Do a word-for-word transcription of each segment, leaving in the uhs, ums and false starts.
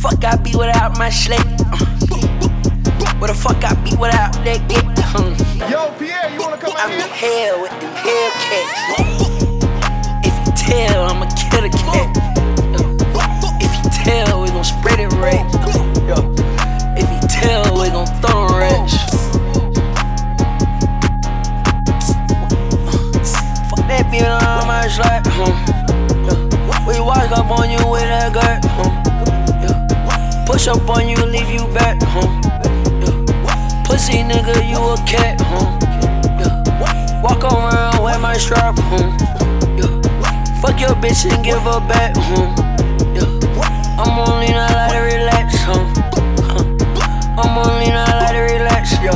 fuck I be without my slate? Uh, Where the fuck I be without that get? Uh, Yo, Pierre, you wanna come out I'm in here? hell with them Hellcats. If you tell, I'ma kill the cat. Uh, If you tell, we gon' spread it right. Uh, yo. If you tell, we gon' throw them rats. Fuck that bitch on my slide. Uh, yeah. We walk up on you with that gut. Uh, yeah. Push up on you, leave you back. Uh, yeah. Pussy nigga, you a cat. Uh, yeah. Walk around with my strap. Uh, yeah. Fuck your bitch and give her back. Uh, yeah. I'm only not like to relax. Uh, I'm only not like to relax, yo.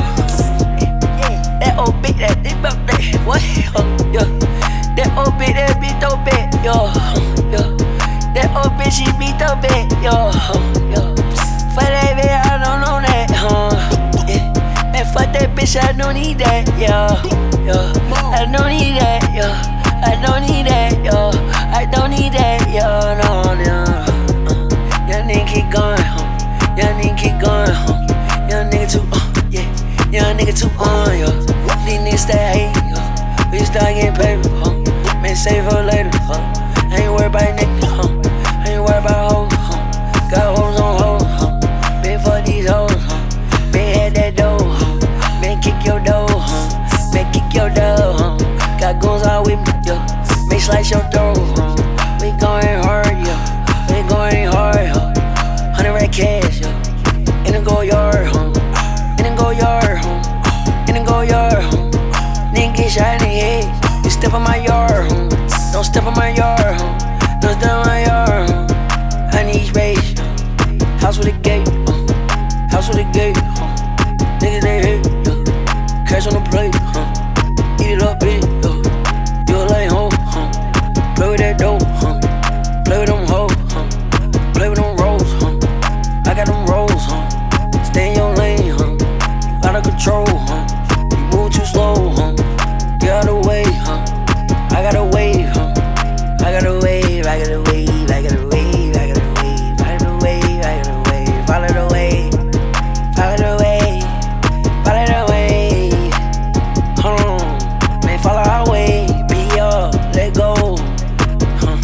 That old bitch, that bitch up there, what? Yeah. That old bitch, that bitch so bad, yo. Yeah. That old bitch, she beat so bad, yo. Yeah. For that bitch, I don't know that, huh? Yeah. And fuck that bitch, I don't need that, yo. Yeah. I don't need that, yo. I don't need that, yo. I don't need that, yo. No, no. Uh. Young nigga keep going, huh? Young nigga keep going, huh? Young nigga too, uh, yeah. Young nigga too, uh, yeah. These niggas stay hate, yeah. We start getting paper, huh? Man, save her later, huh? I ain't worried about niggas, huh? I ain't worried about hoes, huh? Got hoes on hoes, huh? Been for these hoes, huh? Been had that dough, huh? Man, kick your dough, huh? Man, kick your dough, huh? Got guns all with me, yeah. Man, slice your throat, huh? We going hard, yeah. We going hard, huh? Hundred rat cash, yeah. In the go yard, huh? In the go yard, huh? In the go yard, huh? Nigga get shot in the head. You step on my yard, huh? Don't step on my yard, huh? Don't step on my yard, huh? I need space, huh? House with a gate, huh? House with a gate, huh? Niggas they hate, yeah. Cash on the plate, huh? Eat it up, bitch, yeah. You a lame hoe, huh? Play with that dope, huh? Play with them hoes, huh? Play with them rolls, huh? I got them rolls, huh? Stay in your lane, huh? You out of control, huh? You move too slow, huh? Get out of the way, huh? I gotta wave, huh? I gotta wave, I gotta wave, I gotta wave, I gotta wave, I gotta wave, I gotta wave, follow the way, follow the way, follow the way. Hold on, man, follow our way, be up, let go, huh?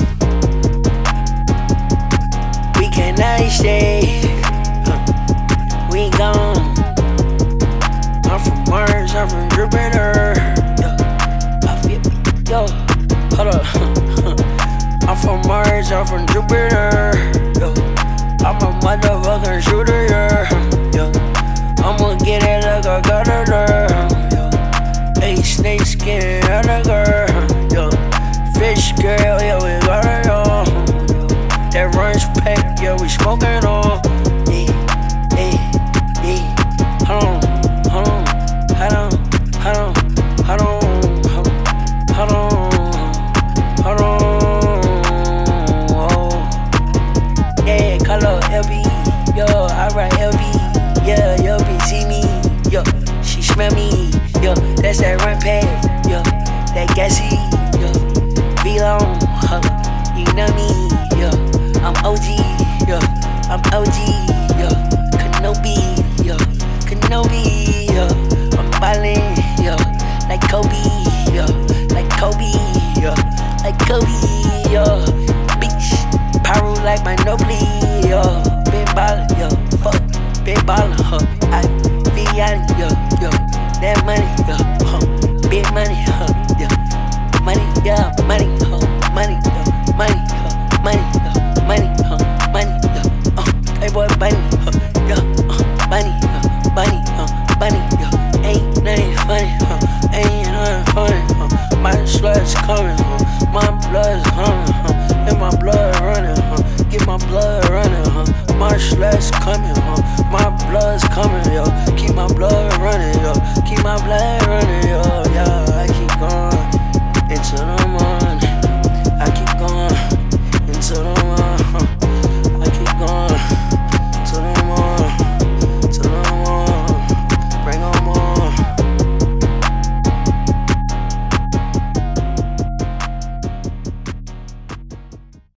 We cannot stay. We gone. I'm from Mars, I'm from Jupiter. Yeah. I feel me, yo. Hold up. I'm from Mars, I'm from Jupiter. Yo. I'm a motherfucking shooter, yeah. Yo. I'ma get it like a gutter, yeah. Hey, snake skin, other girl. Yo. Fish girl, yeah, we got her, yo. That runs pack, yeah, we smoking on. Hold on, hold on, hold on, hold on, hold on, hold on, hold on, oh. Yeah, color L B, yo, I write L B, yeah, yo, bitch see me, yo, she smell me, yo, that's that run pad, yo, that gassy, yo, V-Long, huh, you know me, yo, I'm O G, yo, I'm O G, yo, Kenobi, yo. Kenobi, yo, I'm ballin', yo, like Kobe, yo, like Kobe, yo, like Kobe, yo, bitch, pyro like my Nobly, yo, been ballin', yo, fuck, been ballin', huh, I be out, yo, yo, that money, yo, huh, big money, huh, yo, money, yeah, money, huh, money, yo, money, huh, money, yo, money, huh, money, yo, uh, hey boy, money, huh, yo, uh, money, huh. Bunny, huh, bunny, yo, ain't nothing funny, huh, ain't nothing funny, huh, my slud's coming, huh, my blood's humming, huh, and my blood running, huh, get my blood running, huh, my slud's coming, huh, my blood's coming, yo, keep my blood running, yo, keep my blood